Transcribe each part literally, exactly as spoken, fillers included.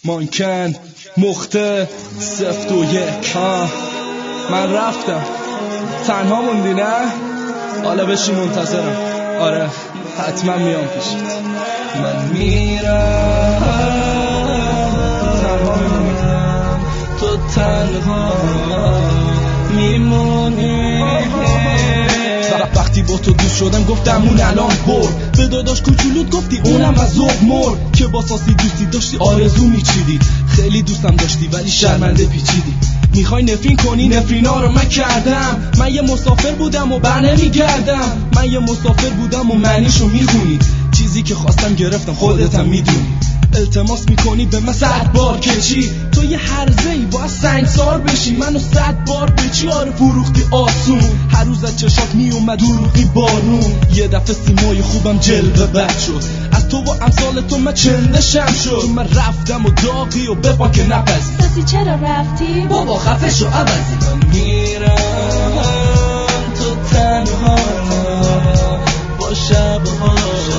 مانکن مخته سفت و یک. ها من رفتم تنها موندی نه؟ حالا بشی منتظرم. آره حتما میام پیشت. من میرم تنها میمونم، تو تنها میمونی. وقتی با تو دوست شدم گفتم اون الان برد، به داداش کوچولوت گفتی اونم از ذوق مرد. که با ساسی دوستی داشتی آرزو میچیدی، خیلی دوستم داشتی ولی شرمنده پیچیدی. میخوای نفرین کنی نفرینا رو من کردم. من یه مسافر بودم و بر نمیگردم. من یه مسافر بودم و معنیشو میخونی. چیزی که خواستم گرفتم خودتم میدونی. التماس میکنی به من صد بار که چی؟ تو یه هرزه‌ای باید سنگسار بشی. منو صد بار به چی آره فروختی آسون. هر روز از چشات میومد دروغی بارون. یه دفعه سیمای خوبم جلوه بد شد. از تو و امثال تو من چندشم شد. من رفتم و داغی و بپا که نپذیر. ساسی چرا رفتی؟ بابا خفه شو عوضی. من میرم تو تنها با شبها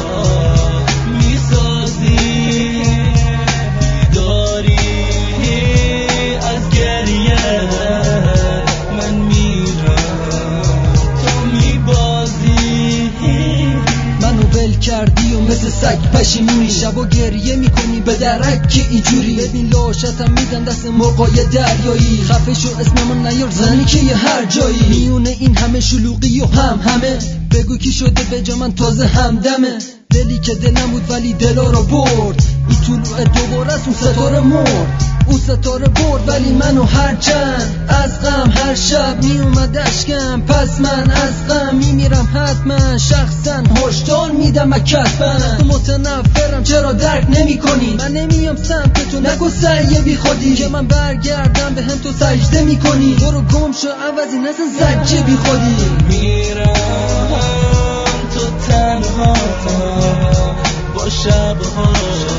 کردی و مثل سگ پشیمونی. شبا گریه میکنی به درک که اینجوری. ببین لاشتم میدن دست مرغای دریایی. خفه شو اسممو نیار زنی که یه هر جایی. میونه این همه شلوغی و هم همه بگو کی شده به جا من تازه همدمه. دلی که دلم بود ولی دلا رو برد. این طلوع دوباره اون ستاره مرد. اون ستاره برد ولی منو هر چند از غم هر شب میومد اشکم. پس من از غم میمیرم حتما. شخصا هشدار میدم اکتبن. تو متنفرم چرا درک نمی کنی؟ من نمیام سمت تو نگو سریع بی خودی. که من برگردم به هم تو سجده میکنی. تو رو گم شو عوضی نزن زجه بی خودی. میرم تو تنها با شبها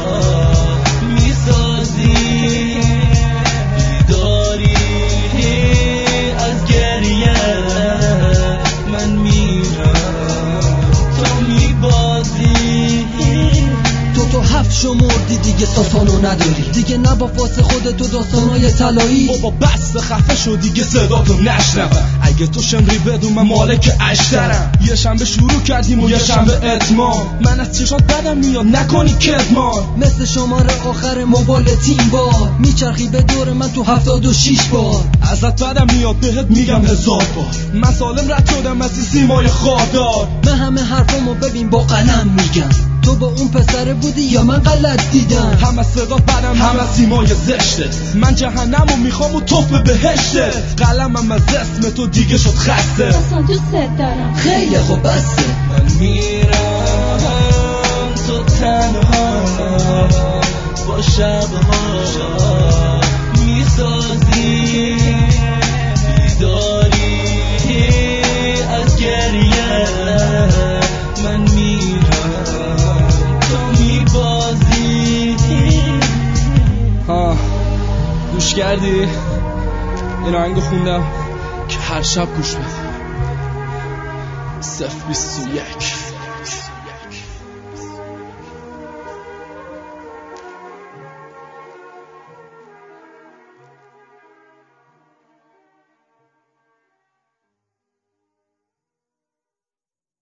میسازی. شمردی دیگه ساسانو نداری. دیگه نه با فاس خودتو داستانای طلایی. بابا بس خفه شو دیگه صداتو نشنوم. اگه تو شمری بدون من مالک اشترم. یه شنبه شروع کردیم و یه شنبه اتمام. من از چشات بدم میاد نکنی کدمان. مثل شماره آخر موبایل تیم بار میچرخی به دور من تو هفتاد و شیش بار. ازت بدم میاد بهت میگم هزار بار. من سالم رد شدم از این سیمای خاردار. من همه حرفامو ببین با قلم میگم. تو با اون پسره بودی یا من غلط دیدم؟ هم از صدات بدم هم از سیمای زشته. من جهنم و میخوام و توف بهشته. قلمم از اسم تو دیگه شد خسته. اصلا دوست دارم. خیلی خوب بسته. من میرم تو تنها با شبها میسازی. بیداری از گریه من میرم ها. گوش کردی؟ این آهنگو خوندم که هر شب گوش بده. صفر بیست و یک